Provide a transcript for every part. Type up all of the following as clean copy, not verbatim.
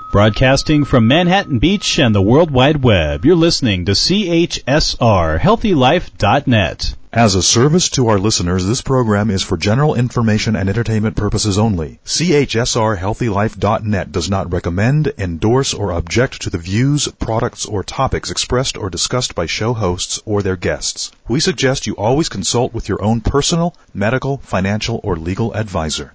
Broadcasting from Manhattan Beach and the World Wide Web, you're listening to CHSR, HealthyLife.net. As a service to our listeners, this program is for general information and entertainment purposes only. CHSR HealthyLife.net does not recommend, endorse, or object to the views, products, or topics expressed or discussed by show hosts or their guests. We suggest you always consult with your own personal, medical, financial, or legal advisor.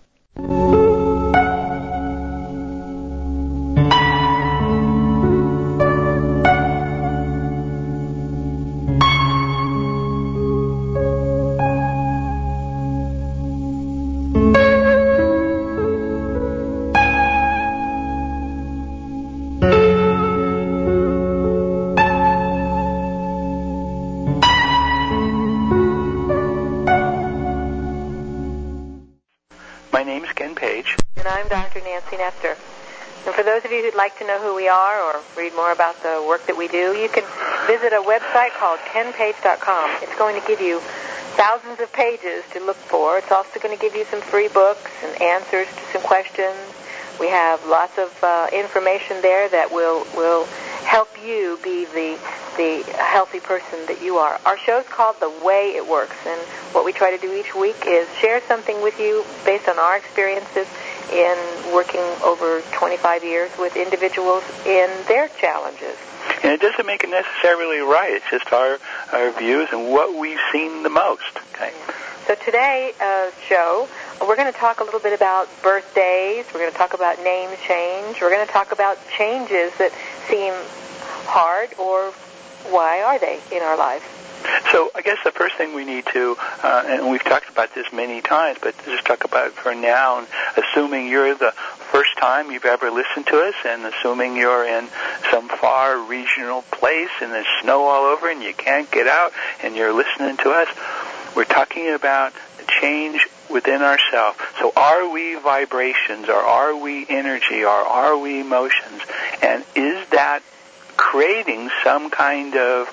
And for those of you who'd like to know who we are or read more about the work that we do, you can visit a website called kenpage.com. It's going to give you thousands of pages to look for. It's also going to give you some free books and answers to some questions. We have lots of information there that will help you be the healthy person that you are. Our show's called The Way It Works, and what we try to do each week is share something with you based on our experiences in working over 25 years with individuals in their challenges. And it doesn't make it necessarily right. It's just our views and what we've seen the most. Okay. So today's show, we're going to talk a little bit about birthdays. We're going to talk about name change. We're going to talk about changes that seem hard, or why are they in our lives? So I guess the first thing we need to, and we've talked about this many times, but just talk about it for now, and assuming you're the first time you've ever listened to us, and assuming you're in some far regional place and there's snow all over and you can't get out and you're listening to us, we're talking about the change within ourselves. So are we vibrations, or are we energy, or are we emotions? And is that creating some kind of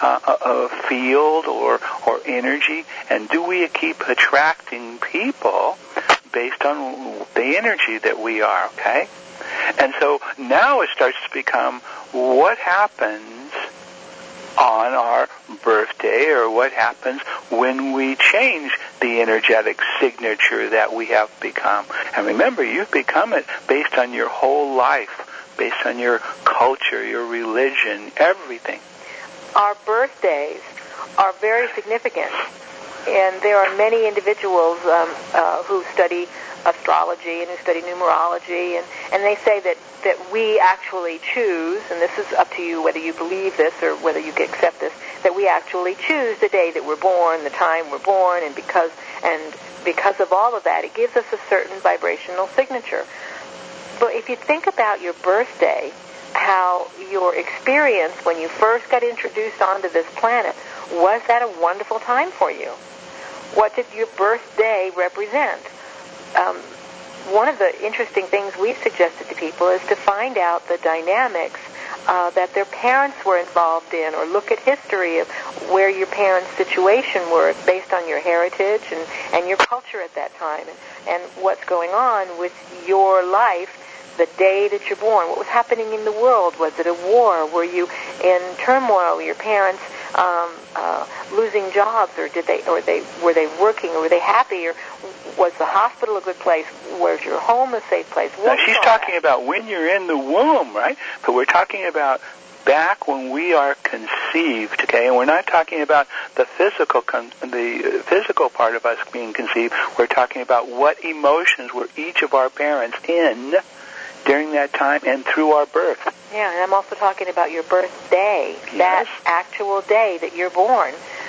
field or energy? And do we keep attracting people based on the energy that we are, okay? And so now it starts to become what happens on our birthday, or what happens when we change the energetic signature that we have become. And remember, you've become it based on your whole life, based on your culture, your religion, everything. Our birthdays are very significant, and there are many individuals who study astrology and who study numerology, and they say that we actually choose, and this is up to you whether you believe this or whether you accept this, that we actually choose the day that we're born, the time we're born, and because of all of that, it gives us a certain vibrational signature. But if you think about your birthday, how your experience when you first got introduced onto this planet, was that a wonderful time for you? What did your birthday represent? One of the interesting things we've suggested to people is to find out the dynamics that their parents were involved in, or look at history of where your parents' situation were based on your heritage and your culture at that time, and what's going on with your life the day that you're born. What was happening in the world? Was it a war? Were you in turmoil? Were your parents losing jobs, or were they working, or were they happy, or was the hospital a good place? Was your home a safe place? Now, she's talking about when you're in the womb, right? But we're talking about back when we are conceived, okay? And we're not talking about the physical part of us being conceived. We're talking about what emotions were each of our parents in during that time and through our birth. Yeah, and I'm also talking about your birthday, yes. That actual day that you're born.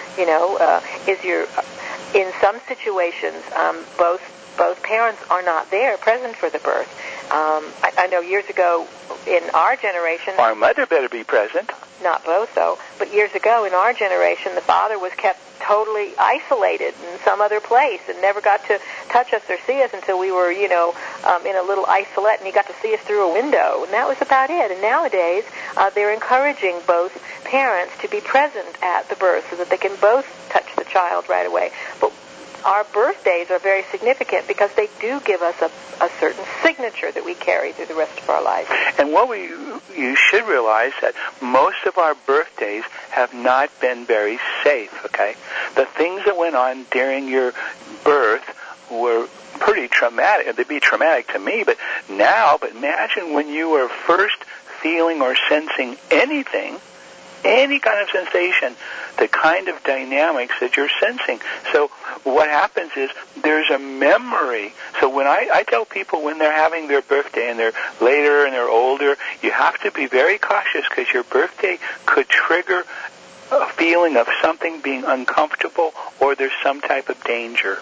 In some situations, both parents are not there, present for the birth. I know years ago in our generation... Our mother better be present. Not both, though. But years ago in our generation, the father was kept totally isolated in some other place and never got to touch us or see us until we were, in a little isolette, and he got to see us through a window. And that was about it. And nowadays, they're encouraging both parents to be present at the birth so that they can both touch the child right away. But our birthdays are very significant because they do give us a certain signature that we carry through the rest of our life. And you should realize that most of our birthdays have not been very safe, okay? The things that went on during your birth were pretty traumatic. They'd be traumatic to me, but imagine when you were first feeling or sensing anything, any kind of sensation, the kind of dynamics that you're sensing. So what happens is there's a memory. So when I tell people when they're having their birthday and they're later and they're older, you have to be very cautious because your birthday could trigger a feeling of something being uncomfortable or there's some type of danger.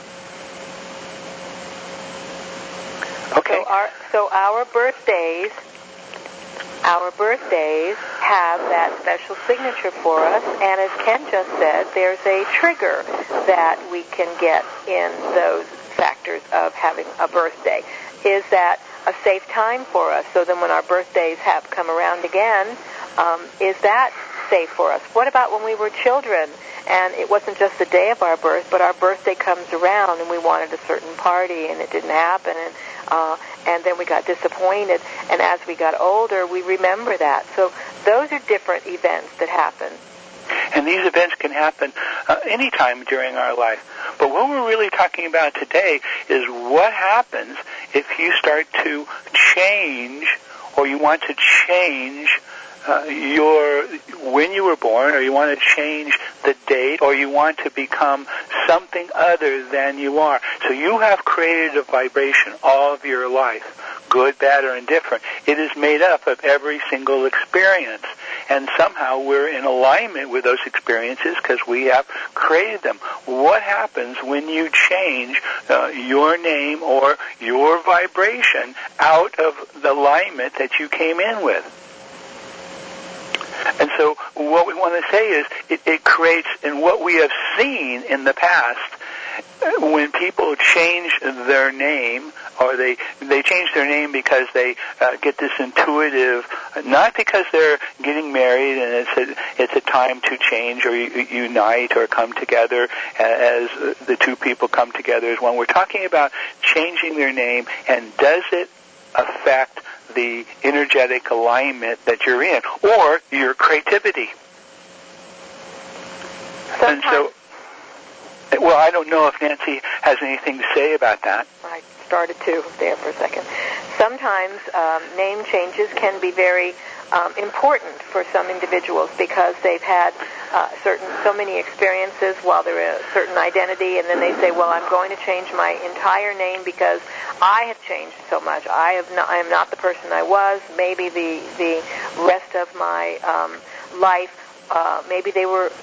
Okay. So our birthdays have that special signature for us, and as Ken just said, there's a trigger that we can get in those factors of having a birthday. Is that a safe time for us? So then when our birthdays have come around again, is that safe for us? What about when we were children and it wasn't just the day of our birth, but our birthday comes around and we wanted a certain party and it didn't happen, and then we got disappointed, and as we got older, we remember that. So those are different events that happen. And these events can happen anytime during our life. But what we're really talking about today is what happens if you start to change, or you want to change when you were born, or you want to change the date, or you want to become something other than you are. So you have created a vibration all of your life, good, bad, or indifferent. It is made up of every single experience. And somehow we're in alignment with those experiences because we have created them. What happens when you change your name or your vibration out of the alignment that you came in with? And so what we want to say is it creates, and what we have seen in the past, when people change their name, or they change their name because they get this intuitive, not because they're getting married and it's a time to change or unite or come together as the two people come together as one. We're talking about changing their name, and does it affect the energetic alignment that you're in, or your creativity? Sometimes. And so, well, I don't know if Nancy has anything to say about that. I started to there for a second. Sometimes name changes can be very important for some individuals because they've had so many experiences while they're in a certain identity, and then they say, well, I'm going to change my entire name because I have changed so much. I am not the person I was. Maybe the rest of my life, maybe they were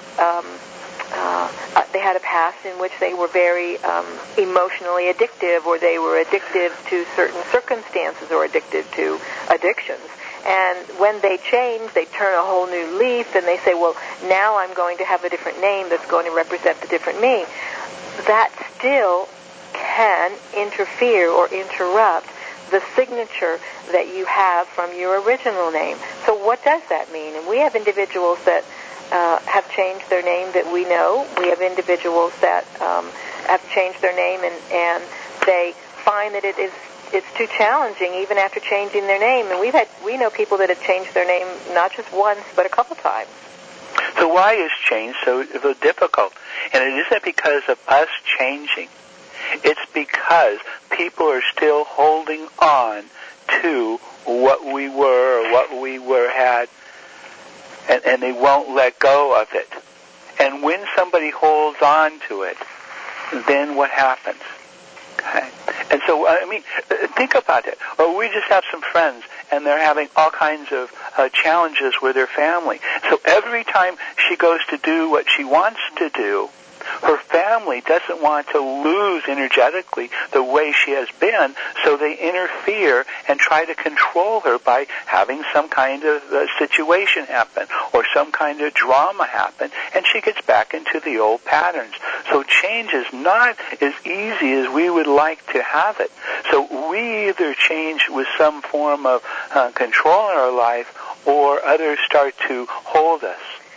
they had a past in which they were very emotionally addictive, or they were addictive to certain circumstances or addicted to addictions. And when they change, they turn a whole new leaf, and they say, well, now I'm going to have a different name that's going to represent the different me. That still can interfere or interrupt the signature that you have from your original name. So what does that mean? And we have individuals that have changed their name that we know. We have individuals that have changed their name, and they find that it's too challenging even after changing their name. And we know people that have changed their name not just once but a couple times. So why is change so difficult? And it isn't because of us changing. It's because people are still holding on to what we were or what we had, and they won't let go of it. And when somebody holds on to it, then what happens? Okay. And so, think about it. Or we just have some friends, and they're having all kinds of challenges with their family. So every time she goes to do what she wants to do, her family doesn't want to lose energetically the way she has been, so they interfere and try to control her by having some kind of situation happen or some kind of drama happen, and she gets back into the old patterns. So change is not as easy as we would like to have it. So we either change with some form of control in our life, or others start to hold us.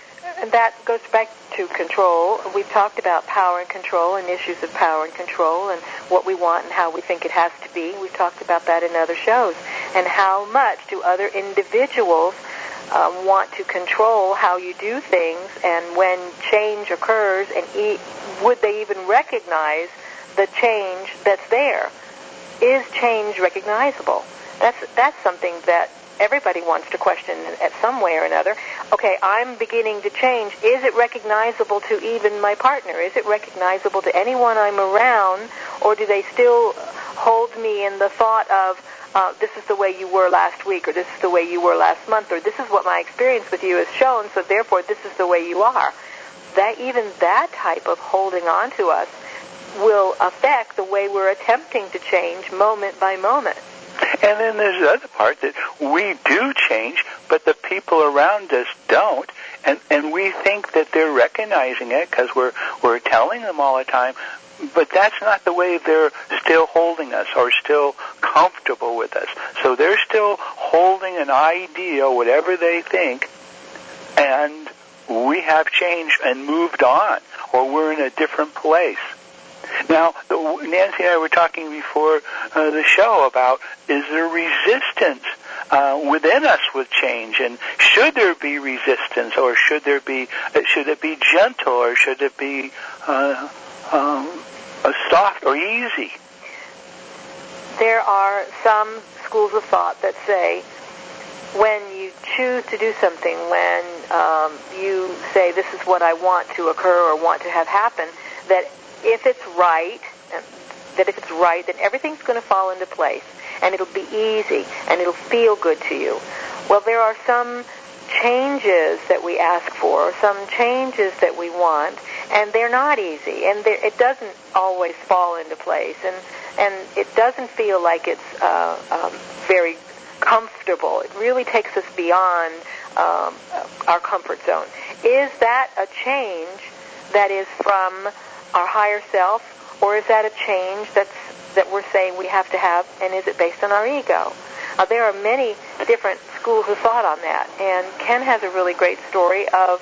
that goes back to control. We've talked about power and control and issues of power and control and what we want and how we think it has to be. We've talked about that in other shows. And how much do other individuals want to control how you do things, and when change occurs, and would they even recognize the change that's there? Is change recognizable? That's something that everybody wants to question at some way or another. Okay, I'm beginning to change. Is it recognizable to even my partner? Is it recognizable to anyone I'm around, or do they still hold me in the thought of, this is the way you were last week, or this is the way you were last month, or this is what my experience with you has shown, so therefore this is the way you are. Even that type of holding on to us will affect the way we're attempting to change moment by moment. And then there's the other part that we do change, but the people around us don't, and we think that they're recognizing it because we're telling them all the time, but that's not the way they're still holding us or still comfortable with us. So they're still holding an idea, whatever they think, and we have changed and moved on, or we're in a different place. Now, Nancy and I were talking before the show about, is there resistance within us with change, and should there be resistance, or should it be gentle, or should it be soft or easy? There are some schools of thought that say when you choose to do something, when you say this is what I want to occur or want to have happen, that if it's right, then everything's going to fall into place, and it'll be easy, and it'll feel good to you. Well, there are some changes that we ask for, some changes that we want, and they're not easy, and it doesn't always fall into place, and it doesn't feel like it's very comfortable. It really takes us beyond our comfort zone. Is that a change that is from our higher self, or is that a change that we're saying we have to have, and is it based on our ego? There are many different schools of thought on that, and Ken has a really great story of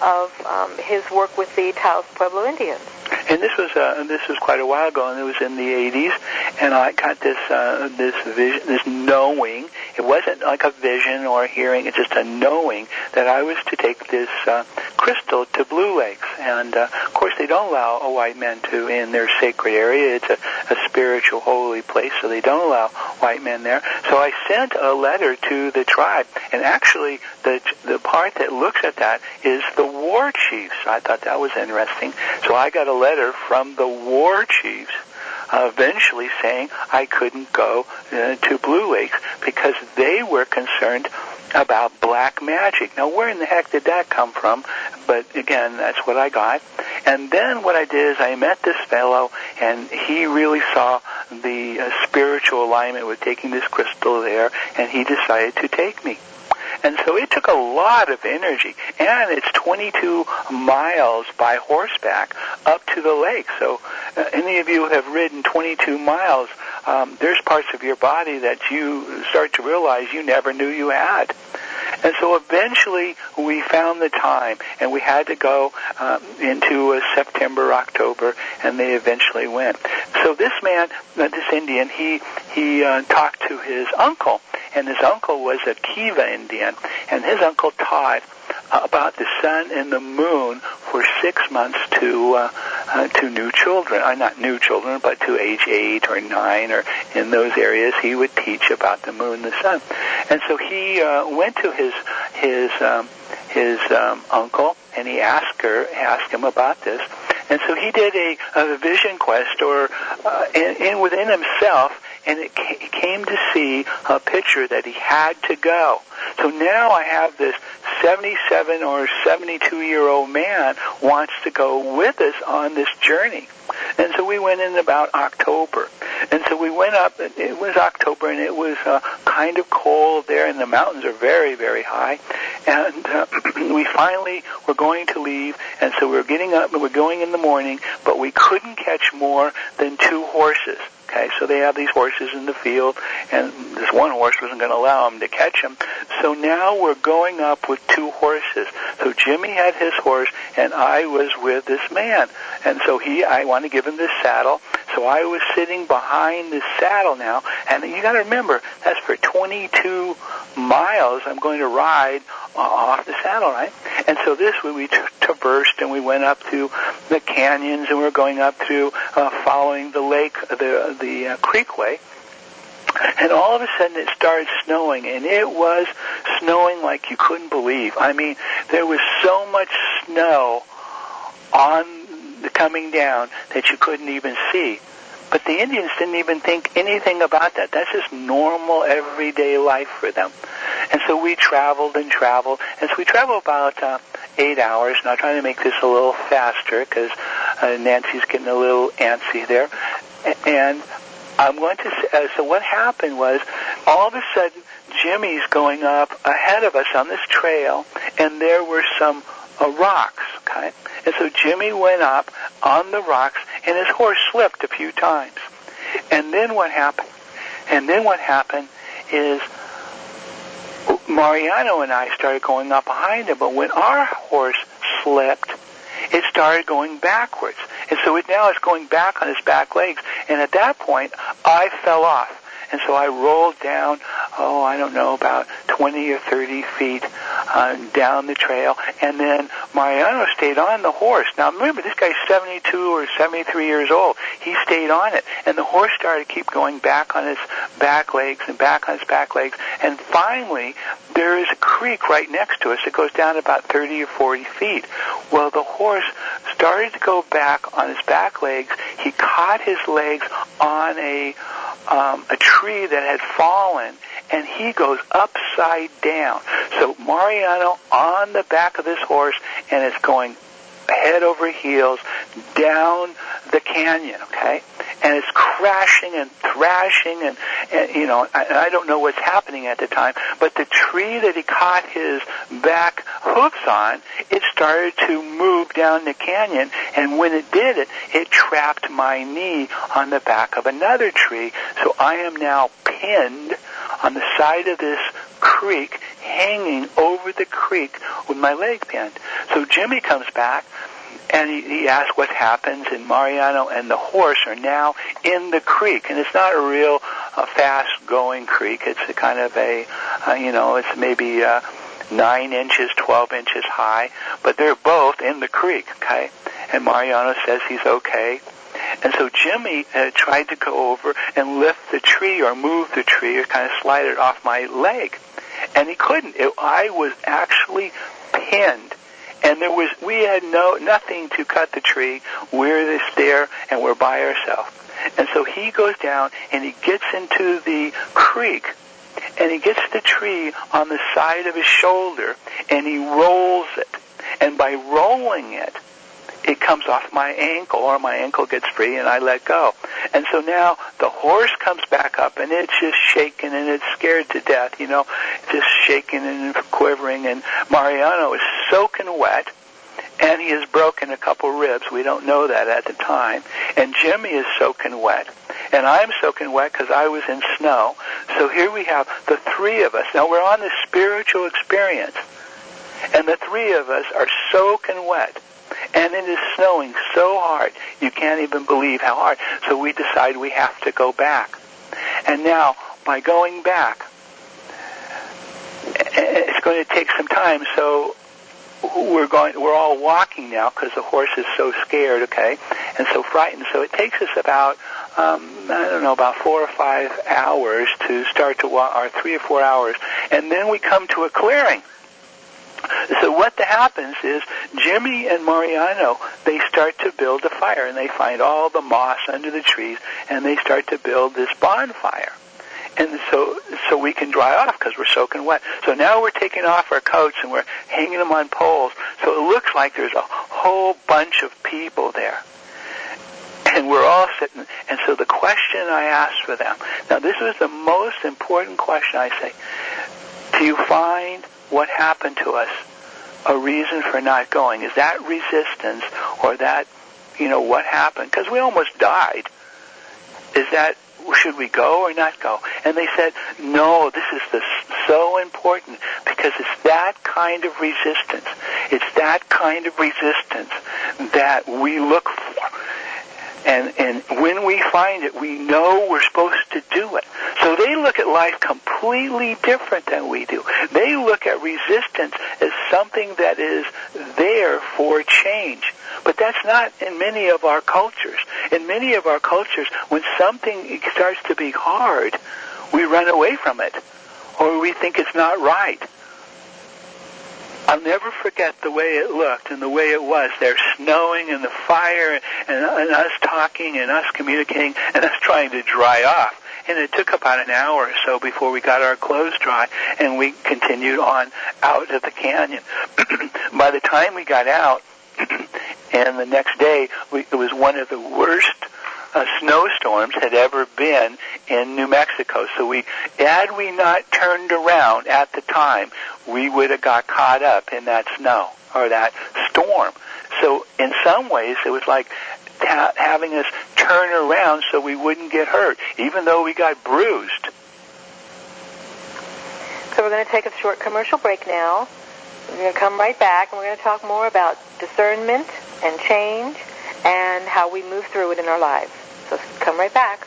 his work with the Taos Pueblo Indians. And this was quite a while ago, and it was in the 80s, and I got this vision, this knowing. It wasn't like a vision or a hearing; it's just a knowing that I was to take this crystal to Blue Lakes, and of course they don't allow white men to in their sacred area. It's a spiritual, holy place, so they don't allow white men there. So I sent a letter to the tribe, and actually the part that looks at that is the war chiefs. I thought that was interesting. So I got a letter from the war chiefs eventually saying I couldn't go to Blue Lakes because they were concerned about black magic. Now, where in the heck did that come from? But again, that's what I got. And then what I did is I met this fellow, and he really saw the spiritual alignment with taking this crystal there, and he decided to take me. And so it took a lot of energy, and it's 22 miles by horseback up to the lake. So any of you who have ridden 22 miles, there's parts of your body that you start to realize you never knew you had. And so eventually we found the time, and we had to go into September, October, and they eventually went. So this man, this Indian, he talked to his uncle, and his uncle was a Kiva Indian, and his uncle taught about the sun and the moon for 6 months to new children, not new children, but to age 8 or 9 or in those areas. He would teach about the moon, the sun, and so he went to his uncle, and he asked him about this, and so he did a vision quest, or within himself. And it came to see a picture that he had to go. So now I have this 77 or 72-year-old man wants to go with us on this journey. And so we went in about October. And so we went up, it was October, and it was kind of cold there, and the mountains are very, very high. And we finally were going to leave, and so we were getting up, and we're going in the morning, but we couldn't catch more than 2 horses. Okay, so they have these horses in the field, and this one horse wasn't going to allow them to catch him. So now we're going up with two horses. So Jimmy had his horse, and I was with this man. And so I want to give him this saddle. So I was sitting behind this saddle now, and you got to remember, that's for 22 miles I'm going to ride off the saddle, right? And so this we traversed, and we went up through the canyons, and we were going up through following the lake, the creekway. And all of a sudden it started snowing, and it was snowing like you couldn't believe. I mean, there was so much snow on the coming down that you couldn't even see. But the Indians didn't even think anything about that. That's just normal, everyday life for them. And so we traveled and traveled. And so we traveled about 8 hours. Now, I'm trying to make this a little faster because Nancy's getting a little antsy there. And I'm going to so what happened was, all of a sudden, Jimmy's going up ahead of us on this trail, and there were some rocks, okay? And so Jimmy went up on the rocks, and his horse slipped a few times. And then what happened? Is Mariano and I started going up behind him, but when our horse slipped, it started going backwards. And so now it's going back on his back legs. And at that point, I fell off. And so I rolled down, I don't know, about 20 or 30 feet down the trail. And then Mariano stayed on the horse. Now, remember, this guy's 72 or 73 years old. He stayed on it. And the horse started to keep going back on his back legs and back on his back legs. And finally, there is a creek right next to us. It goes down about 30 or 40 feet. Well, the horse started to go back on his back legs. He caught his legs on a tree that had fallen, and he goes upside down. So Mariano on the back of this horse, and it's going head over heels down the canyon, okay? And it's crashing and thrashing, and I don't know what's happening at the time, but the tree that he caught his back hoofs on, it started to move down the canyon, and when it did it trapped my knee on the back of another tree, so I am now pinned on the side of this creek, hanging over the creek with my leg pinned. So Jimmy comes back, and he asks what happens, and Mariano and the horse are now in the creek. And it's not a real fast-going creek. It's a kind of it's maybe 9 inches, 12 inches high. But they're both in the creek, okay? And Mariano says he's okay. And so Jimmy tried to go over and lift the tree or move the tree or kind of slide it off my leg. And he couldn't. I was actually pinned. And we had nothing to cut the tree. We're there, and we're by ourselves. And so he goes down, and he gets into the creek, and he gets the tree on the side of his shoulder, and he rolls it. And by rolling it, it comes off my ankle, or my ankle gets free, and I let go. And so now the horse comes back up, and it's just shaking, and it's scared to death, just shaking and quivering. And Mariano is soaking wet, and he has broken a couple ribs. We don't know that at the time. And Jimmy is soaking wet, and I'm soaking wet because I was in snow. So here we have the three of us. Now we're on this spiritual experience, and the three of us are soaking wet. And it is snowing so hard, you can't even believe how hard. So we decide we have to go back. And now, by going back, it's going to take some time. So we're all walking now because the horse is so scared, okay, and so frightened. So it takes us about, about 4 or 5 hours to start to walk, or 3 or 4 hours. And then we come to a clearing. So what happens is Jimmy and Mariano, they start to build a fire, and they find all the moss under the trees, and they start to build this bonfire. And so we can dry off because we're soaking wet. So now we're taking off our coats, and we're hanging them on poles. So it looks like there's a whole bunch of people there. And we're all sitting. And so the question I asked for them, now this was the most important question, I say, do you find what happened to us a reason for not going? Is that resistance, or that, what happened? Because we almost died. should we go or not go? And they said, no, this is so important because it's that kind of resistance. It's that kind of resistance that we look for. And when we find it, we know we're supposed to do it. So they look at life completely different than we do. They look at resistance as something that is there for change. But that's not in many of our cultures. In many of our cultures, when something starts to be hard, we run away from it, or we think it's not right. I'll never forget the way it looked and the way it was. There snowing and the fire and us talking and us communicating and us trying to dry off. And it took about an hour or so before we got our clothes dry, and we continued on out of the canyon. By the time we got out, and the next day, it was one of the worst snowstorms had ever been in New Mexico. So had we not turned around at the time, we would have got caught up in that snow or that storm. So in some ways, it was like having us turn around so we wouldn't get hurt, even though we got bruised. So we're going to take a short commercial break now. We're going to come right back, and we're going to talk more about discernment and change and how we move through it in our lives. So come right back.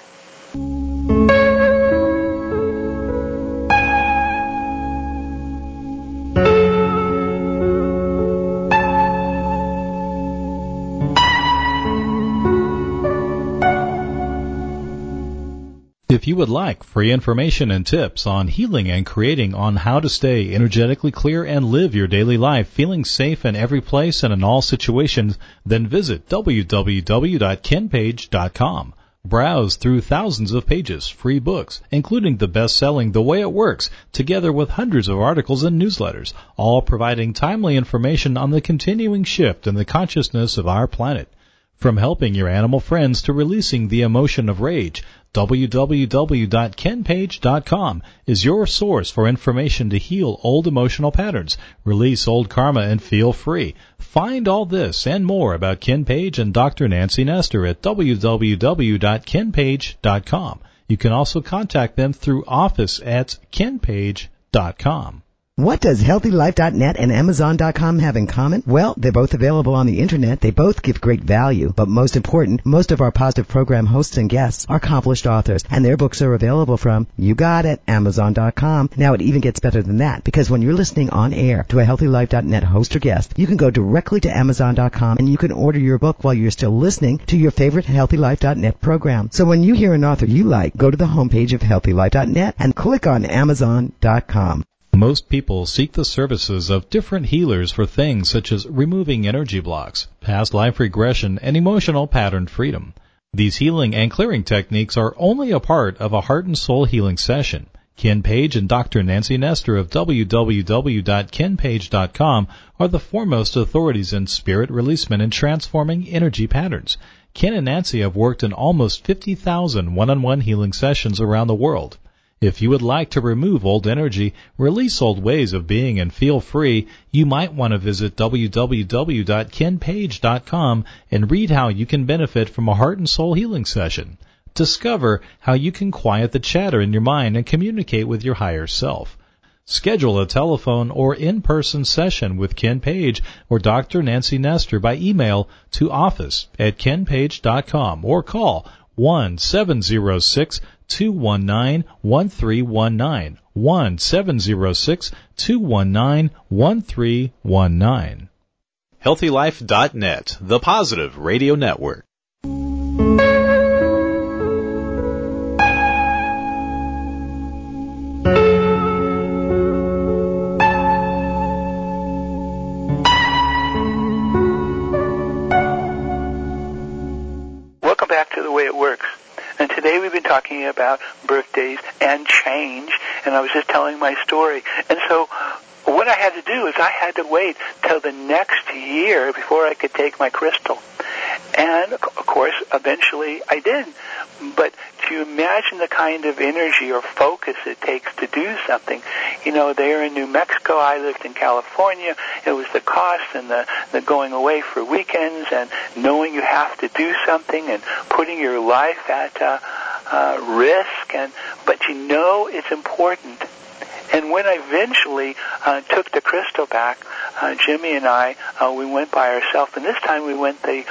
If you would like free information and tips on healing and creating on how to stay energetically clear and live your daily life feeling safe in every place and in all situations, then visit www.kenpage.com. Browse through thousands of pages, free books, including the best-selling The Way It Works, together with hundreds of articles and newsletters, all providing timely information on the continuing shift in the consciousness of our planet. From helping your animal friends to releasing the emotion of rage, www.kenpage.com is your source for information to heal old emotional patterns, release old karma, and feel free. Find all this and more about Ken Page and Dr. Nancy Nestor at www.kenpage.com. You can also contact them through office@kenpage.com. What does HealthyLife.net and Amazon.com have in common? Well, they're both available on the Internet. They both give great value. But most important, most of our positive program hosts and guests are accomplished authors, and their books are available from, you got it, Amazon.com. Now, it even gets better than that, because when you're listening on air to a HealthyLife.net host or guest, you can go directly to Amazon.com and you can order your book while you're still listening to your favorite HealthyLife.net program. So when you hear an author you like, go to the homepage of HealthyLife.net and click on Amazon.com. Most people seek the services of different healers for things such as removing energy blocks, past life regression, and emotional pattern freedom. These healing and clearing techniques are only a part of a heart and soul healing session. Ken Page and Dr. Nancy Nestor of www.kenpage.com are the foremost authorities in spirit releasement and transforming energy patterns. Ken and Nancy have worked in almost 50,000 one-on-one healing sessions around the world. If you would like to remove old energy, release old ways of being, and feel free, you might want to visit www.kenpage.com and read how you can benefit from a heart and soul healing session. Discover how you can quiet the chatter in your mind and communicate with your higher self. Schedule a telephone or in-person session with Ken Page or Dr. Nancy Nestor by email to office@kenpage.com or call 1-706-219-1319, 1-706-219-1319. HealthyLife.net, the positive radio network. Welcome back to The Way It Works. And today we've been talking about birthdays and change, and I was just telling my story. And so what I had to do is I had to wait till the next year before I could take my crystal. And, of course, eventually I did. But to imagine the kind of energy or focus it takes to do something, you know, there in New Mexico, I lived in California, it was the cost and the going away for weekends and knowing you have to do something and putting your life at risk, but you know it's important. And when I eventually took the crystal back, Jimmy and I, we went by ourselves, and this time we went the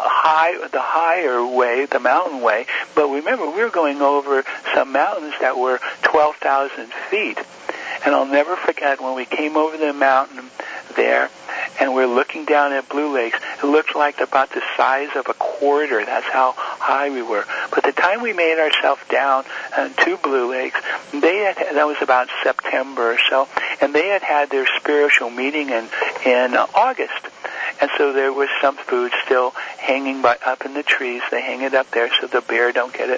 higher way, the mountain way. But remember, we were going over some mountains that were 12,000 feet. And I'll never forget when we came over the mountain there, and we're looking down at Blue Lakes. It looked like about the size of a quarter. That's how high we were. But the time we made ourselves down to Blue Lakes, that was about September or so, and they had their spiritual meeting in August. And so there was some food still hanging up in the trees. They hang it up there so the bear don't get it.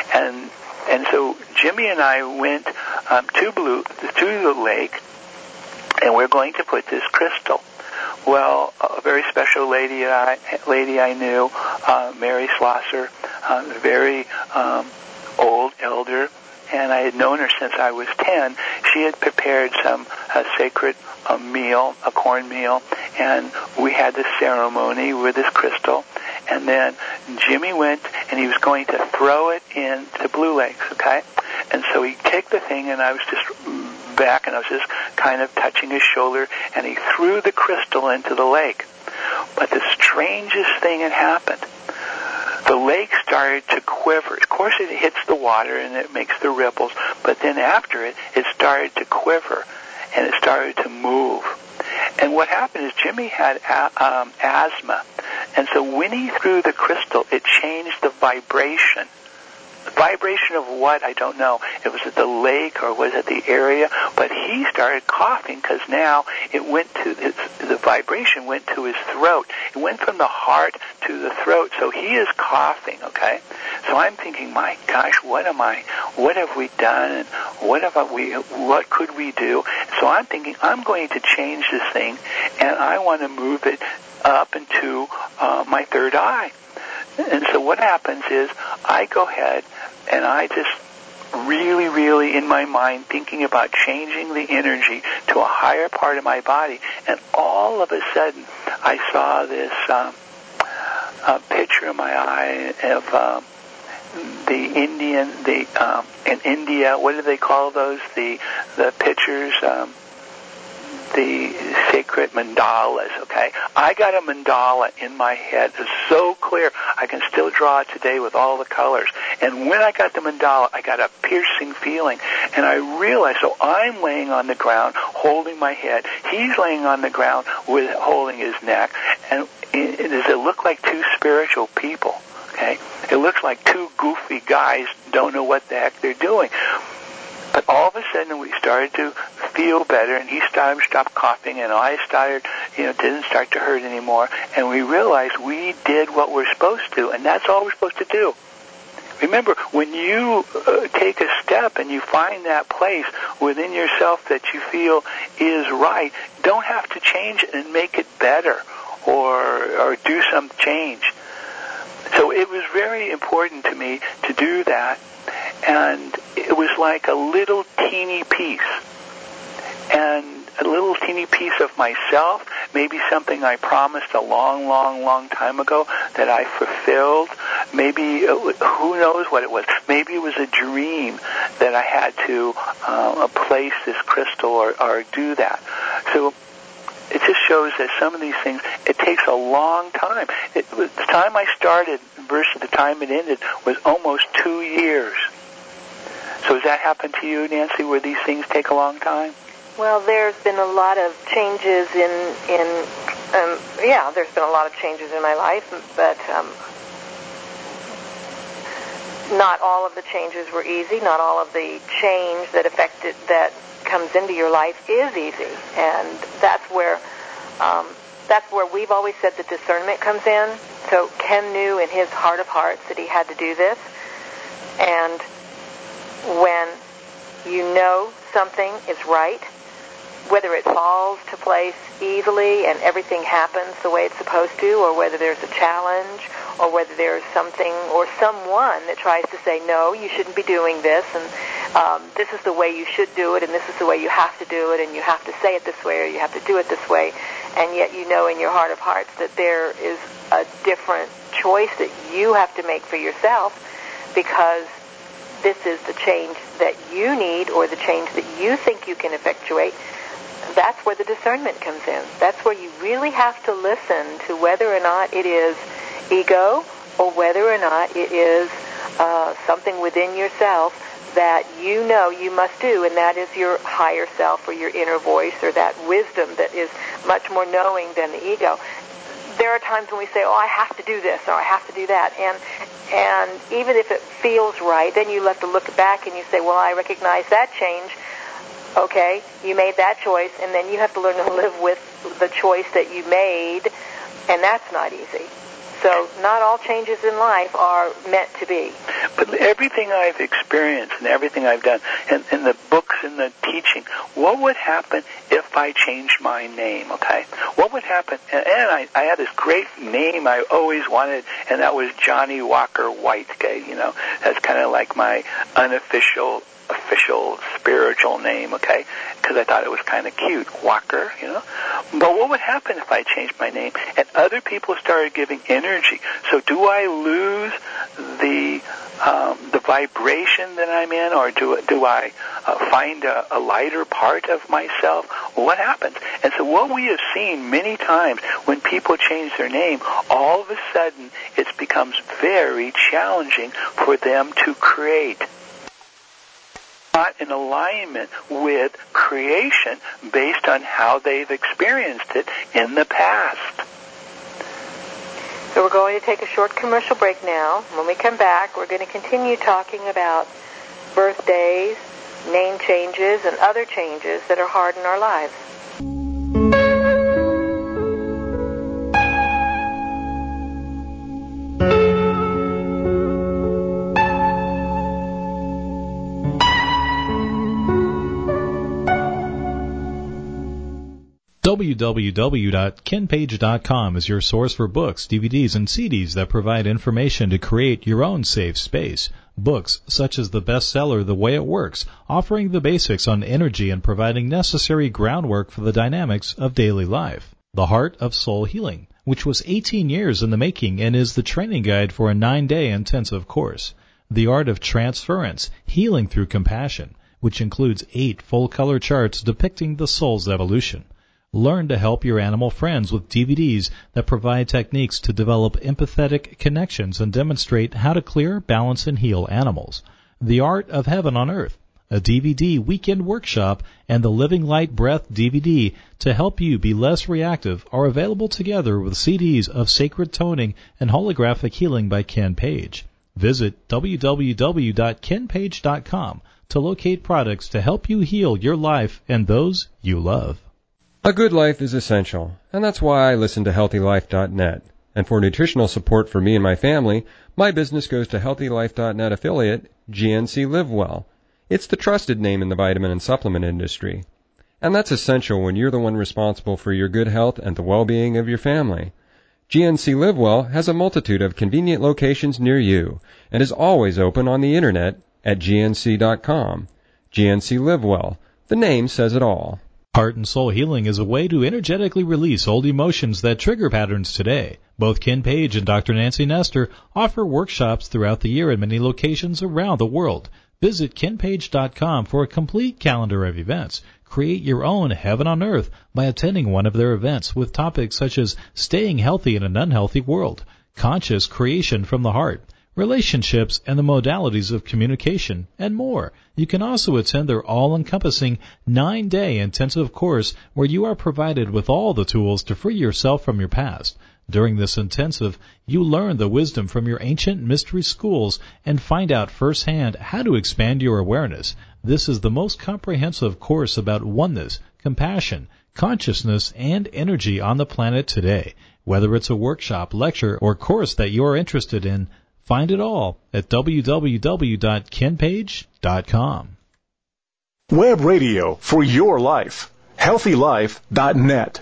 And so Jimmy and I went to the lake, and we're going to put this crystal. Well, a very special lady I knew, Mary Slosser, very old elder, and I had known her since I was 10. She had prepared some sacred meal, a corn meal, and we had this ceremony with this crystal. And then Jimmy went, and he was going to throw it into Blue Lakes, okay? And so he took the thing, and I was just back, and I was just kind of touching his shoulder, and he threw the crystal into the lake. But the strangest thing had happened. The lake started to quiver. Of course, it hits the water, and it makes the ripples, but then after it started to quiver, and it started to move. And what happened is Jimmy had asthma, and so when he threw the crystal, it changed the vibration. The vibration of what? I don't know. It was at the lake or was it the area, but he started coughing because now the vibration went to his throat. It went from the heart to the throat, so he is coughing, okay? So I'm thinking, my gosh, what have we done? And what could we do? So I'm thinking, I'm going to change this thing, and I want to move it up into my third eye. And so what happens is I go ahead and I just really, really in my mind thinking about changing the energy to a higher part of my body. And all of a sudden I saw this picture in my eye of in India, what do they call those? The pictures, the sacred mandalas, okay? I got a mandala in my head. It's so clear. I can still draw it today with all the colors. And when I got the mandala, I got a piercing feeling. And I realized, so I'm laying on the ground holding my head. He's laying on the ground holding his neck. And does it look like two spiritual people? Okay? It looks like two goofy guys don't know what the heck they're doing. But all of a sudden we started to feel better, and he stopped coughing, and I didn't start to hurt anymore, and we realized we did what we're supposed to, and that's all we're supposed to do. Remember, when you take a step and you find that place within yourself that you feel is right, don't have to change it and make it better or do some change. So it was very important to me to do that. And it was like a little teeny piece. And a little teeny piece of myself, maybe something I promised a long, long, long time ago that I fulfilled. Maybe, who knows what it was. Maybe it was a dream that I had to place this crystal or do that. So it just shows that some of these things, it takes a long time. The time I started versus the time it ended was almost 2 years. So has that happened to you, Nancy, where these things take a long time? Well, there's been a lot of changes there's been a lot of changes in my life, but not all of the changes were easy. Not all of the change that comes into your life is easy, and that's where we've always said the discernment comes in. So Ken knew in his heart of hearts that he had to do this, and when you know something is right, whether it falls to place easily and everything happens the way it's supposed to, or whether there's a challenge, or whether there's something or someone that tries to say, no, you shouldn't be doing this, and this is the way you should do it, and this is the way you have to do it, and you have to say it this way, or you have to do it this way, and yet you know in your heart of hearts that there is a different choice that you have to make for yourself, because this is the change that you need or the change that you think you can effectuate, that's where the discernment comes in. That's where you really have to listen to whether or not it is ego or whether or not it is something within yourself that you know you must do, and that is your higher self or your inner voice or that wisdom that is much more knowing than the ego. There are times when we say, oh, I have to do this or I have to do that, and even if it feels right, then you have to look back and you say, well, I recognize that change. Okay, you made that choice, and then you have to learn to live with the choice that you made, and that's not easy. So not all changes in life are meant to be. But everything I've experienced and everything I've done, and the books and the teaching, what would happen if I changed my name, okay? What would happen? And I had this great name I always wanted, and that was Johnny Walker White, okay? You know, that's kind of like my unofficial spiritual name, okay? Because I thought it was kind of cute, Walker, you know. But what would happen if I changed my name and other people started giving energy? So do I lose the vibration that I'm in, or do I find a lighter part of myself? What happens? And so what we have seen many times when people change their name, all of a sudden it becomes very challenging for them to create. Not in alignment with creation based on how they've experienced it in the past. So we're going to take a short commercial break now. When we come back, we're going to continue talking about birthdays, name changes, and other changes that are hard in our lives. www.kenpage.com is your source for books, DVDs, and CDs that provide information to create your own safe space. Books such as the bestseller The Way It Works, offering the basics on energy and providing necessary groundwork for the dynamics of daily life. The Heart of Soul Healing, which was 18 years in the making and is the training guide for a 9-day intensive course. The Art of Transference, Healing Through Compassion, which includes 8 full-color charts depicting the soul's evolution. Learn to help your animal friends with DVDs that provide techniques to develop empathetic connections and demonstrate how to clear, balance, and heal animals. The Art of Heaven on Earth, a DVD weekend workshop, and the Living Light Breath DVD to help you be less reactive are available together with CDs of Sacred Toning and Holographic Healing by Ken Page. Visit www.kenpage.com to locate products to help you heal your life and those you love. A good life is essential, and that's why I listen to HealthyLife.net. And for nutritional support for me and my family, my business goes to HealthyLife.net affiliate, GNC LiveWell. It's the trusted name in the vitamin and supplement industry. And that's essential when you're the one responsible for your good health and the well-being of your family. GNC LiveWell has a multitude of convenient locations near you and is always open on the internet at gnc.com. GNC LiveWell. The name says it all. Heart and Soul Healing is a way to energetically release old emotions that trigger patterns today. Both Ken Page and Dr. Nancy Nestor offer workshops throughout the year in many locations around the world. Visit kenpage.com for a complete calendar of events. Create your own heaven on earth by attending one of their events with topics such as staying healthy in an unhealthy world, conscious creation from the heart, relationships and the modalities of communication, and more. You can also attend their all-encompassing 9-day intensive course where you are provided with all the tools to free yourself from your past. During this intensive, you learn the wisdom from your ancient mystery schools and find out firsthand how to expand your awareness. This is the most comprehensive course about oneness, compassion, consciousness, and energy on the planet today. Whether it's a workshop, lecture, or course that you are interested in, find it all at www.kenpage.com. Web radio for your life. HealthyLife.net.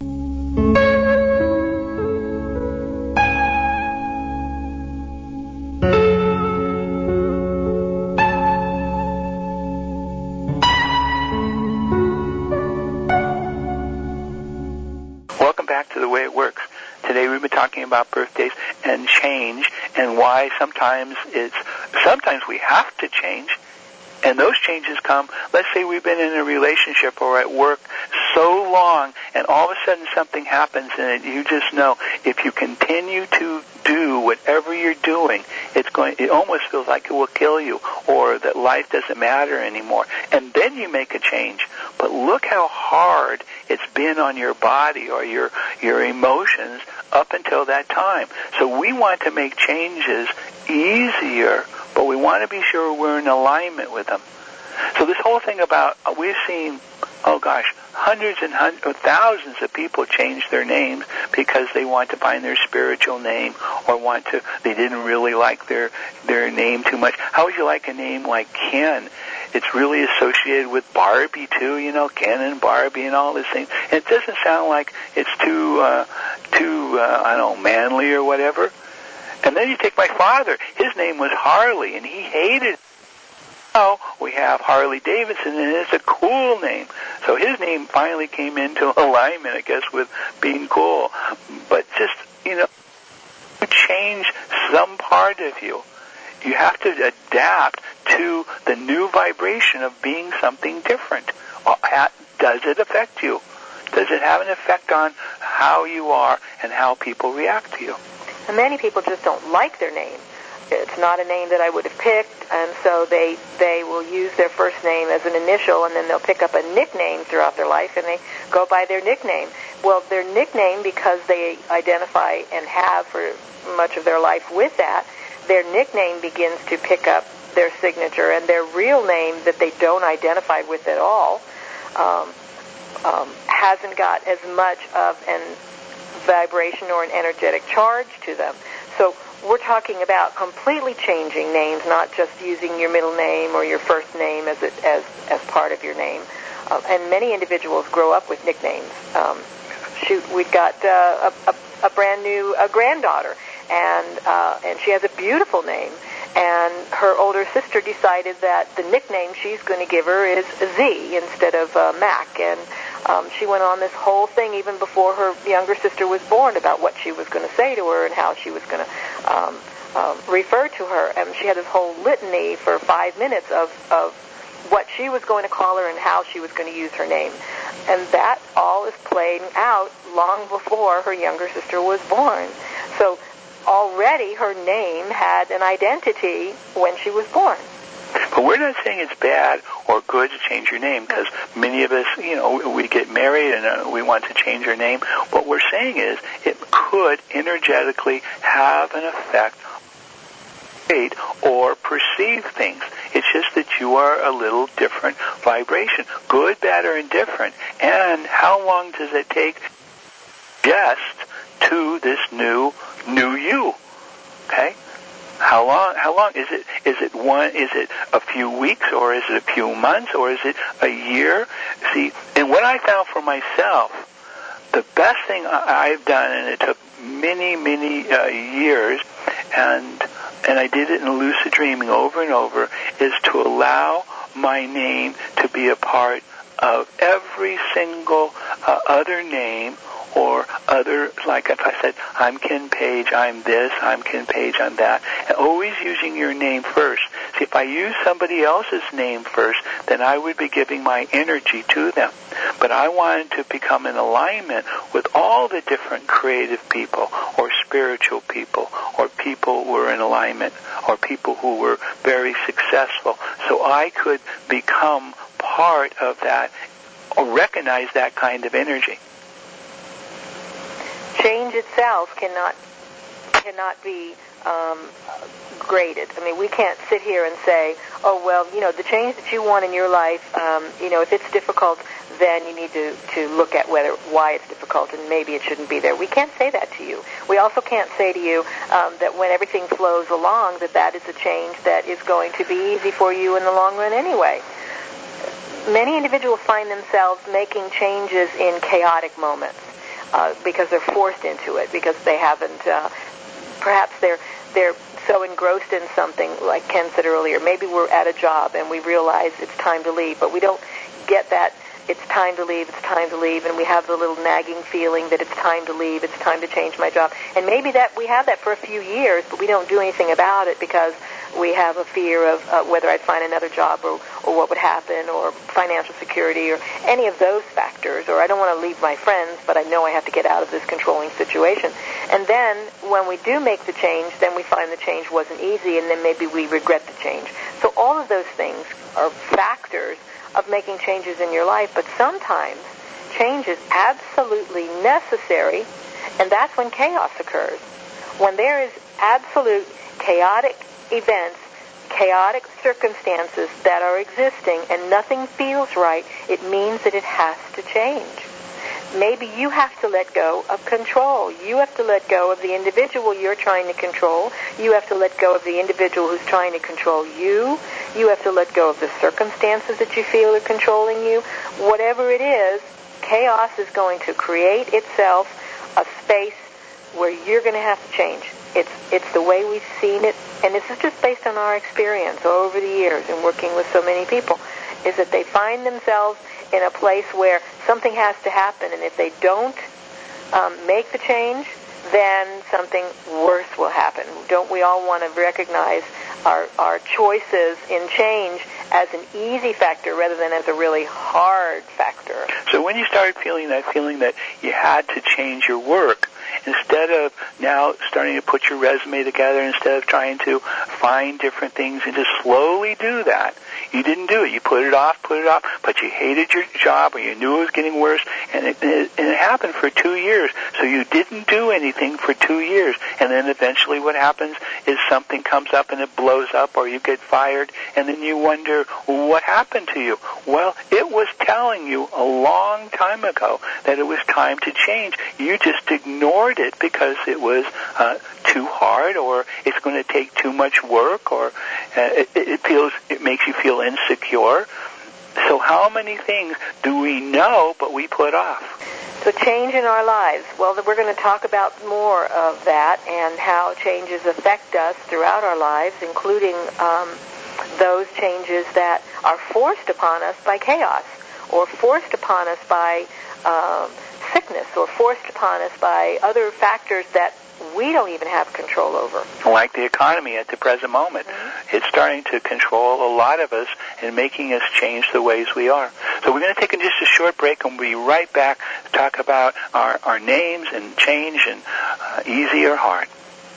Welcome back to The Way It Works. Today we've been talking about birthdays and change and why sometimes it's sometimes we have to change. And those changes come, let's say we've been in a relationship or at work so long, and all of a sudden something happens, and you just know if you continue to do whatever you're doing, it almost feels like it will kill you, or that life doesn't matter anymore. And then you make a change. But look how hard it's been on your body or your emotions up until that time. So we want to make changes easier, but we want to be sure we're in alignment with them. So this whole thing about, we've seen, hundreds and thousands of people change their names because they want to find their spiritual name, or they didn't really like their name too much. How would you like a name like Ken? It's really associated with Barbie too, Ken and Barbie and all these things. And it doesn't sound like it's too manly or whatever. And then you take my father. His name was Harley, and he hated it. Now we have Harley Davidson, and it's a cool name. So his name finally came into alignment, I guess, with being cool. But just, change some part of you. You have to adapt to the new vibration of being something different. Does it affect you? Does it have an effect on how you are and how people react to you? And many people just don't like their name. It's not a name that I would have picked, and so they will use their first name as an initial, and then they'll pick up a nickname throughout their life, and they go by their nickname. Well, their nickname, because they identify and have for much of their life with that, their nickname begins to pick up their signature, and their real name that they don't identify with at all hasn't got as much of an vibration or an energetic charge to them. So we're talking about completely changing names, not just using your middle name or your first name as part of your name. And many individuals grow up with nicknames. We've got a brand new granddaughter, and she has a beautiful name. And her older sister decided that the nickname she's going to give her is Z instead of Mac. And she went on this whole thing even before her younger sister was born about what she was going to say to her and how she was going to refer to her. And she had this whole litany for 5 minutes of what she was going to call her and how she was going to use her name. And that all is playing out long before her younger sister was born. So already her name had an identity when she was born. But we're not saying it's bad or good to change your name, because many of us, we get married and we want to change our name. What we're saying is it could energetically have an effect or perceive things. It's just that you are a little different vibration, good, bad, or indifferent. And how long does it take just to this new you? Okay? How long is it? Is it a few weeks, or is it a few months, or is it a year? See, and what I found for myself, the best thing I've done, and it took many years, and I did it in lucid dreaming over and over, is to allow my name to be a part of every single other name, or other, like if I said, I'm Ken Page, I'm this, I'm Ken Page, I'm that, and always using your name first. See, if I use somebody else's name first, then I would be giving my energy to them. But I wanted to become in alignment with all the different creative people, or spiritual people, or people who were in alignment, or people who were very successful, so I could become part of that, or recognize that kind of energy. Change itself cannot be graded. I mean, we can't sit here and say, oh, well, the change that you want in your life, if it's difficult, then you need to look at why it's difficult, and maybe it shouldn't be there. We can't say that to you. We also can't say to you that when everything flows along, that is a change that is going to be easy for you in the long run anyway. Many individuals find themselves making changes in chaotic moments. Because they're forced into it, because they haven't, perhaps they're so engrossed in something, like Ken said earlier. Maybe we're at a job and we realize it's time to leave, but we don't get that it's time to leave, and we have the little nagging feeling that it's time to leave, it's time to change my job. And maybe that we have that for a few years, but we don't do anything about it because we have a fear of whether I'd find another job or what would happen, or financial security, or any of those factors, or I don't want to leave my friends, but I know I have to get out of this controlling situation. And then when we do make the change, then we find the change wasn't easy, and then maybe we regret the change. So all of those things are factors of making changes in your life, but sometimes change is absolutely necessary, and that's when chaos occurs. When there is absolute chaotic events, chaotic circumstances that are existing, and nothing feels right, it means that it has to change. Maybe you have to let go of control. You have to let go of the individual you're trying to control. You have to let go of the individual who's trying to control you. You have to let go of the circumstances that you feel are controlling you. Whatever it is, chaos is going to create itself a space where you're going to have to change. It's the way we've seen it, and this is just based on our experience over the years and working with so many people, is that they find themselves in a place where something has to happen, and if they don't make the change, then something worse will happen. Don't we all want to recognize our choices in change as an easy factor rather than as a really hard factor? So when you started feeling that you had to change your work, instead of now starting to put your resume together, instead of trying to find different things and just slowly do that, you didn't do it. You put it off, but you hated your job, or you knew it was getting worse, and it happened for 2 years. So you didn't do anything for 2 years, and then eventually what happens is something comes up and it blows up, or you get fired, and then you wonder, what happened to you? Well, it was telling you a long time ago that it was time to change. You just ignored it because it was too hard, or it's going to take too much work, or it makes you feel insecure. So how many things do we know but we put off? So change in our lives. Well, we're going to talk about more of that and how changes affect us throughout our lives, including those changes that are forced upon us by chaos, or forced upon us by sickness, or forced upon us by other factors that we don't even have control over. Like the economy at the present moment. Mm-hmm. It's starting to control a lot of us and making us change the ways we are. So we're going to take just a short break, and we'll be right back to talk about our names and change and easy or hard.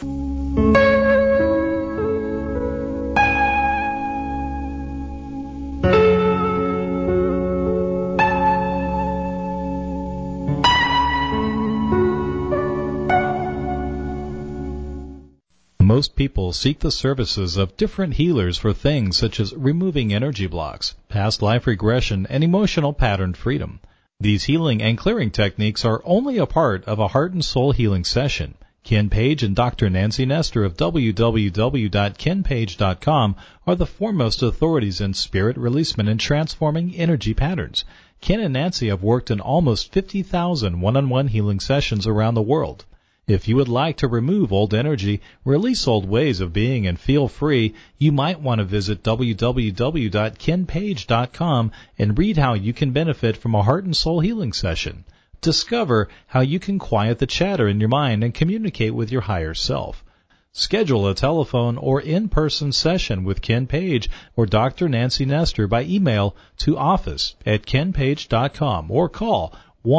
Most people seek the services of different healers for things such as removing energy blocks, past life regression, and emotional pattern freedom. These healing and clearing techniques are only a part of a heart and soul healing session. Ken Page and Dr. Nancy Nestor of www.kenpage.com are the foremost authorities in spirit releasement and transforming energy patterns. Ken and Nancy have worked in almost 50,000 one-on-one healing sessions around the world. If you would like to remove old energy, release old ways of being, and feel free, you might want to visit www.kenpage.com and read how you can benefit from a heart and soul healing session. Discover how you can quiet the chatter in your mind and communicate with your higher self. Schedule a telephone or in-person session with Ken Page or Dr. Nancy Nestor by email to office@kenpage.com or call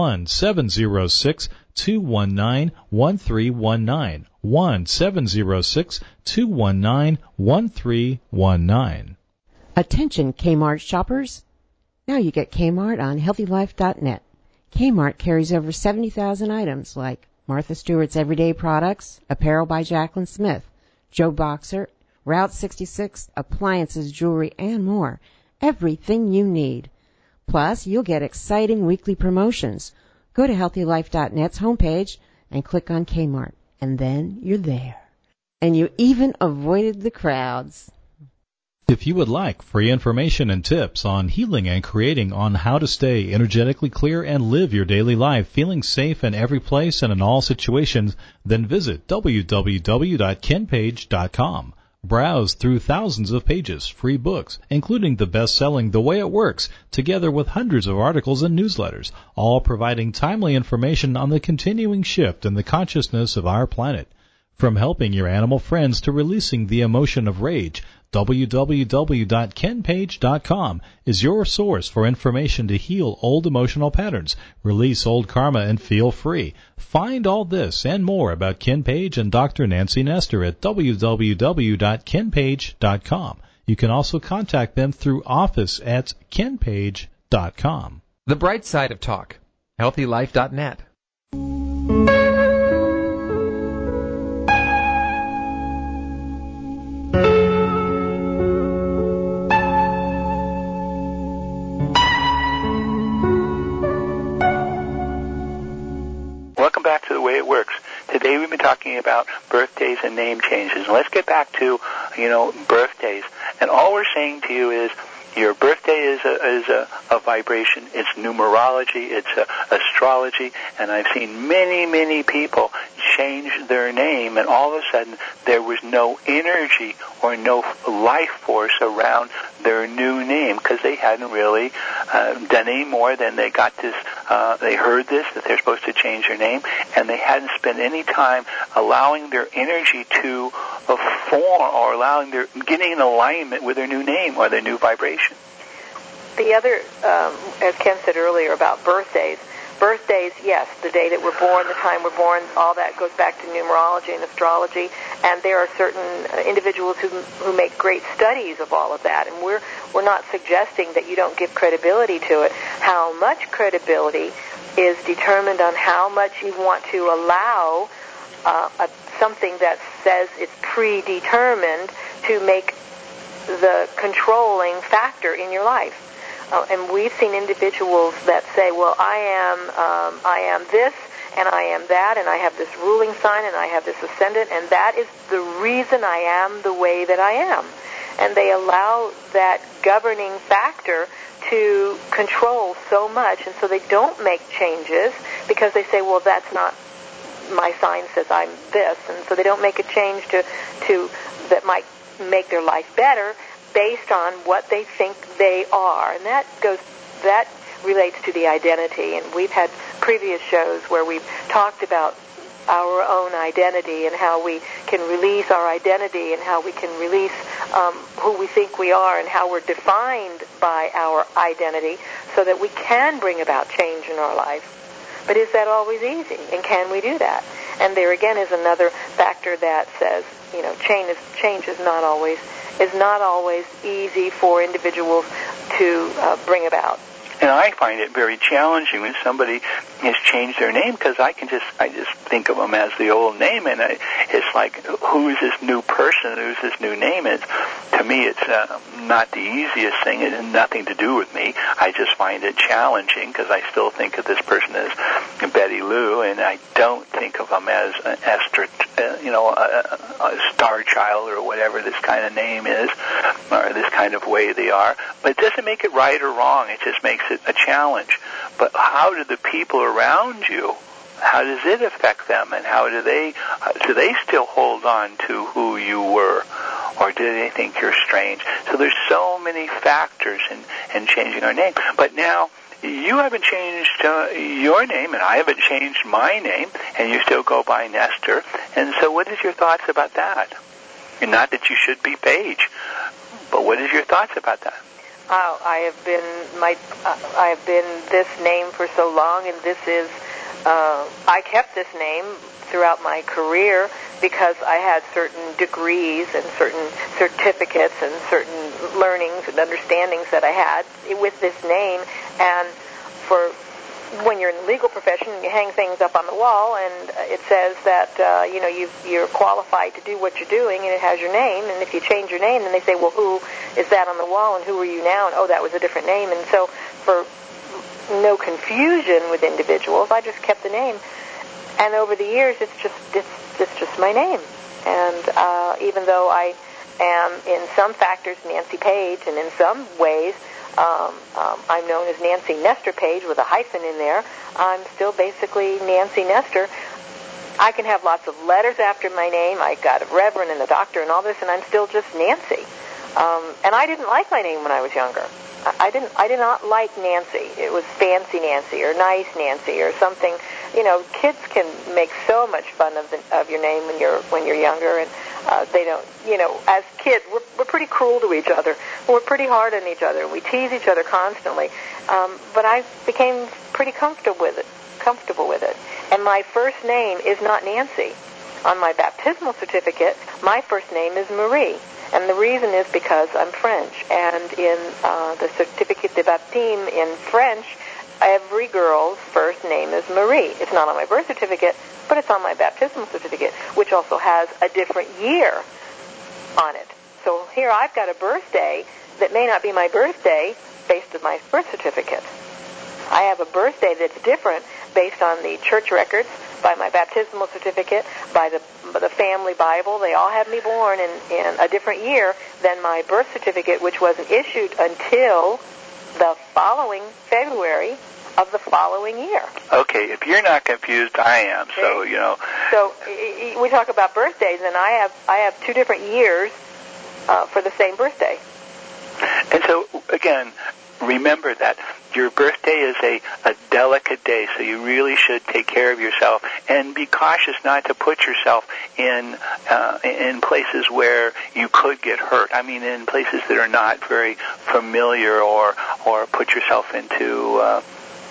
1-706-219-1319, 1-706-219-1319. Attention Kmart shoppers. Now you get Kmart on HealthyLife.net. Kmart carries over 70,000 items like Martha Stewart's Everyday Products, apparel by Jacqueline Smith, Joe Boxer, Route 66, appliances, jewelry, and more. Everything you need. Plus, you'll get exciting weekly promotions. Go to HealthyLife.net's homepage and click on Kmart, and then you're there. And you even avoided the crowds. If you would like free information and tips on healing and creating on how to stay energetically clear and live your daily life feeling safe in every place and in all situations, then visit www.kenpage.com. Browse through thousands of pages, free books, including the best-selling The Way It Works, together with hundreds of articles and newsletters, all providing timely information on the continuing shift in the consciousness of our planet. From helping your animal friends to releasing the emotion of rage, www.kenpage.com is your source for information to heal old emotional patterns, release old karma, and feel free. Find all this and more about Ken Page and Dr. Nancy Nestor at www.kenpage.com. You can also contact them through office@kenpage.com. The bright side of talk. HealthyLife.net. Welcome back to The Way It Works. Today we've been talking about birthdays and name changes. And let's get back to, birthdays. And all we're saying to you is your birthday is a vibration. It's numerology. It's astrology. And I've seen many, many people change their name, and all of a sudden there was no energy or no life force around their new name because they hadn't really done any more than they got this. They heard this, that they're supposed to change their name, and they hadn't spent any time allowing their energy to form or getting in alignment with their new name or their new vibration. The other, as Ken said earlier about birthdays, yes, the day that we're born, the time we're born, all that goes back to numerology and astrology, and there are certain individuals who make great studies of all of that, and we're not suggesting that you don't give credibility to it. How much credibility is determined on how much you want to allow something that says it's predetermined to make the controlling factor in your life. And we've seen individuals that say, well, I am this, and I am that, and I have this ruling sign, and I have this ascendant, and that is the reason I am the way that I am. And they allow that governing factor to control so much, and so they don't make changes because they say, well, that's not, my sign says I'm this, and so they don't make a change to that might make their life better based on what they think they are. And that relates to the identity. And we've had previous shows where we've talked about our own identity and how we can release our identity and how we can release who we think we are and how we're defined by our identity so that we can bring about change in our life. But is that always easy? And can we do that? And there again is another factor that says, change is not always easy for individuals to bring about. And I find it very challenging when somebody has changed their name because I just think of them as the old name, and it's like, who is this new person? Who's this new name? And to me, it's not the easiest thing. It has nothing to do with me. I just find it challenging because I still think of this person as Betty Lou, and I don't think of them as Esther, a star child or whatever this kind of name is, or this kind of way they are. But it doesn't make it right or wrong. It just makes it a challenge. But how do the people around you, how does it affect them, and how do they still hold on to who you were, or do they think you're strange? So there's so many factors in changing our name. But now you haven't changed your name, and I haven't changed my name, and you still go by Nestor. And so what is your thoughts about that? And not that you should be Page, but what is your thoughts about that? I have been this name for so long, and this is. I kept this name throughout my career because I had certain degrees and certain certificates and certain learnings and understandings that I had with this name. And for when you're in the legal profession, you hang things up on the wall, and it says that you're qualified to do what you're doing, and it has your name. And if you change your name, then they say, well, who is that on the wall, and who are you now? And oh, that was a different name. And so, for no confusion with individuals, I just kept the name. And over the years, it's just my name. And even though I am in some factors Nancy Page, and in some ways I'm known as Nancy Nestor Page with a hyphen in there, I'm still basically Nancy Nestor. I can have lots of letters after my name. I got a Reverend and a Doctor and all this, and I'm still just Nancy. And I didn't like my name when I was younger. I did not like Nancy. It was fancy Nancy or nice Nancy or something. You know, kids can make so much fun of your name when you're younger, and they don't. You know, as kids, we're pretty cruel to each other. We're pretty hard on each other. We tease each other constantly. But I became pretty comfortable with it. And my first name is not Nancy. On my baptismal certificate, my first name is Marie. And the reason is because I'm French. And in the certificate de baptême in French, every girl's first name is Marie. It's not on my birth certificate, but it's on my baptismal certificate, which also has a different year on it. So here I've got a birthday that may not be my birthday based on my birth certificate. I have a birthday that's different based on the church records, by my baptismal certificate, by the family Bible. They all have me born in a different year than my birth certificate, which wasn't issued until the following February of the following year. Okay, if you're not confused, I am. Okay. So, you know. So we talk about birthdays, and I have 2 different years for the same birthday. And so, again, remember that your birthday is a delicate day, so you really should take care of yourself and be cautious not to put yourself in places where you could get hurt. I mean, in places that are not very familiar, or put yourself into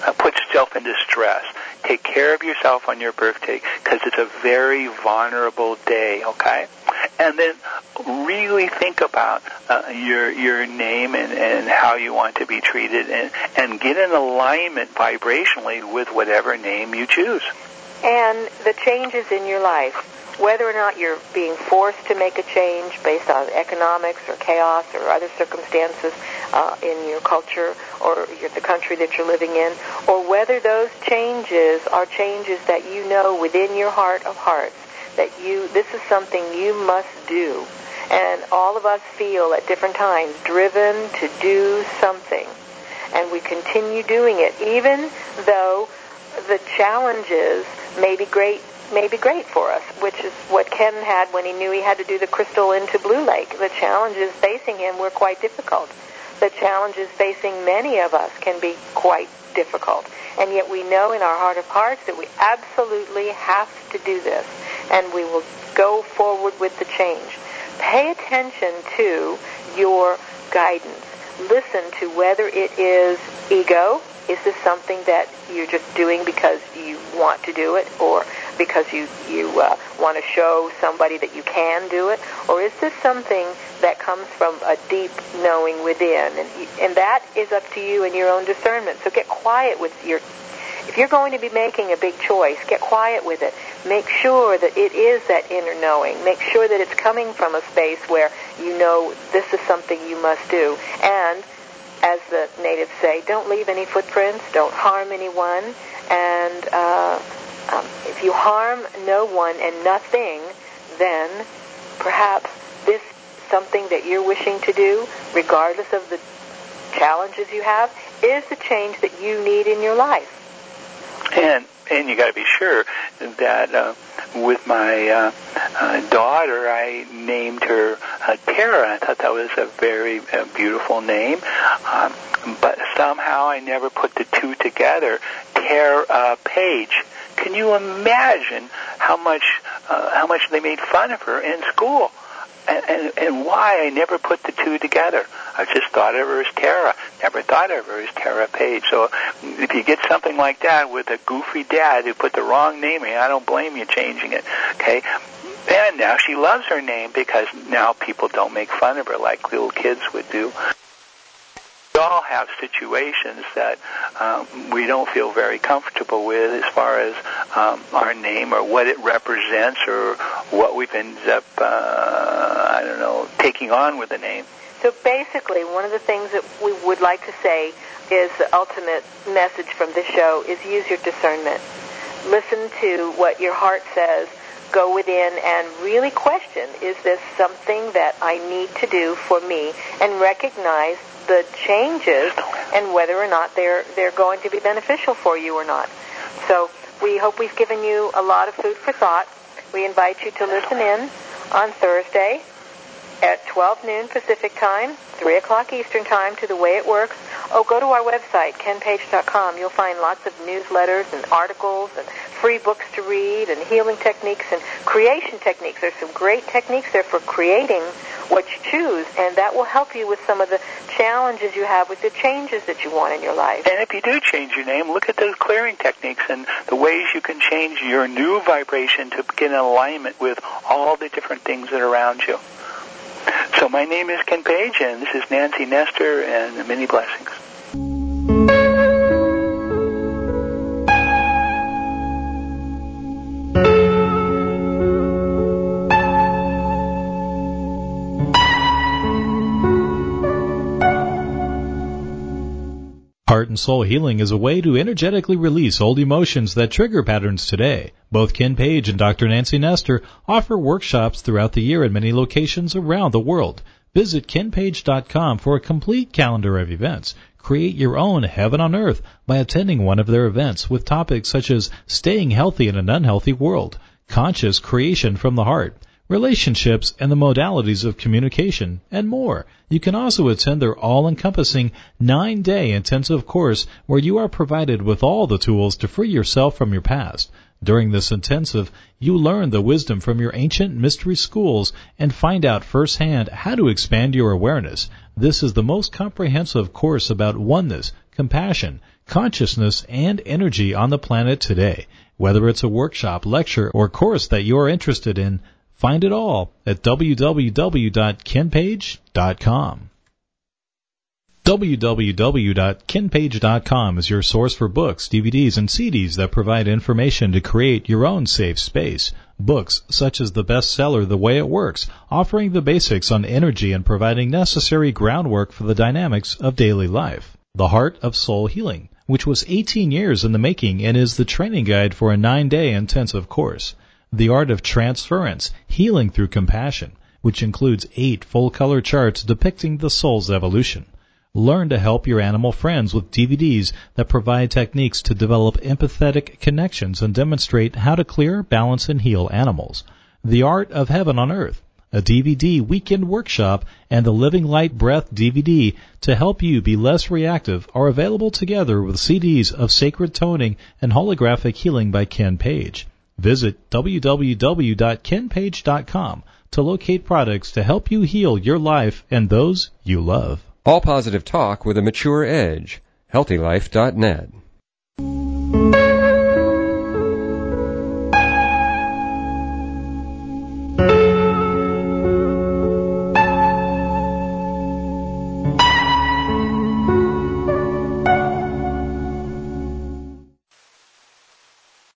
stress. Take care of yourself on your birthday because it's a very vulnerable day, okay? And then really think about your name and how you want to be treated, and get in alignment vibrationally with whatever name you choose. And the changes in your life, whether or not you're being forced to make a change based on economics or chaos or other circumstances in your culture or the country that you're living in, or whether those changes are changes that you know within your heart of hearts that this is something you must do. And all of us feel at different times driven to do something. And we continue doing it, even though the challenges may be great for us, which is what Ken had when he knew he had to do the crystal into Blue Lake. The challenges facing him were quite difficult. The challenges facing many of us can be quite difficult. And yet we know in our heart of hearts that we absolutely have to do this, and we will go forward with the change. Pay attention to your guidance. Listen to whether it is ego. Is this something that you're just doing because you want to do it, or because you want to show somebody that you can do it? Or is this something that comes from a deep knowing within? And that is up to you and your own discernment. So get quiet with if you're going to be making a big choice, get quiet with it. Make sure that it is that inner knowing. Make sure that it's coming from a space where you know this is something you must do. And as the natives say, don't leave any footprints, don't harm anyone, and if you harm no one and nothing, then perhaps this something that you're wishing to do, regardless of the challenges you have, is the change that you need in your life. And you got to be sure that with my daughter, I named her Tara. I thought that was a very beautiful name, but somehow I never put the two together. Tara Page. Can you imagine how much they made fun of her in school? And why I never put the two together. I just thought of her as Tara. Never thought of her as Tara Page. So if you get something like that with a goofy dad who put the wrong name in, I don't blame you changing it. Okay? And now she loves her name because now people don't make fun of her like little kids would do. We all have situations that we don't feel very comfortable with as far as our name or what it represents or what we've ended up, taking on with the name. So basically, one of the things that we would like to say is the ultimate message from this show is use your discernment. Listen to what your heart says. Go within and really question, is this something that I need to do for me? And recognize the changes and whether or not they're going to be beneficial for you or not. So we hope we've given you a lot of food for thought. We invite you to listen in on Thursday at 12 noon Pacific Time, 3 o'clock Eastern Time to The Way It Works. Oh, go to our website, kenpage.com. You'll find lots of newsletters and articles and free books to read and healing techniques and creation techniques. There's some great techniques there for creating what you choose, and that will help you with some of the challenges you have with the changes that you want in your life. And if you do change your name, look at those clearing techniques and the ways you can change your new vibration to get in alignment with all the different things that are around you. So my name is Ken Page, and this is Nancy Nestor, and many blessings. Heart and Soul Healing is a way to energetically release old emotions that trigger patterns today. Both Ken Page and Dr. Nancy Nestor offer workshops throughout the year at many locations around the world. Visit kenpage.com for a complete calendar of events. Create your own heaven on earth by attending one of their events with topics such as staying healthy in an unhealthy world, conscious creation from the heart, relationships and the modalities of communication, and more. You can also attend their all-encompassing 9-day intensive course where you are provided with all the tools to free yourself from your past. During this intensive, you learn the wisdom from your ancient mystery schools and find out firsthand how to expand your awareness. This is the most comprehensive course about oneness, compassion, consciousness, and energy on the planet today. Whether it's a workshop, lecture, or course that you are interested in, find it all at www.kenpage.com. www.kenpage.com is your source for books, DVDs, and CDs that provide information to create your own safe space. Books such as the bestseller The Way It Works, offering the basics on energy and providing necessary groundwork for the dynamics of daily life. The Heart of Soul Healing, which was 18 years in the making and is the training guide for a 9-day intensive course. The Art of Transference, Healing Through Compassion, which includes 8 full-color charts depicting the soul's evolution. Learn to help your animal friends with DVDs that provide techniques to develop empathetic connections and demonstrate how to clear, balance, and heal animals. The Art of Heaven on Earth, a DVD weekend workshop, and the Living Light Breath DVD to help you be less reactive are available together with CDs of Sacred Toning and Holographic Healing by Ken Page. Visit www.kenpage.com to locate products to help you heal your life and those you love. All positive talk with a mature edge. HealthyLife.net.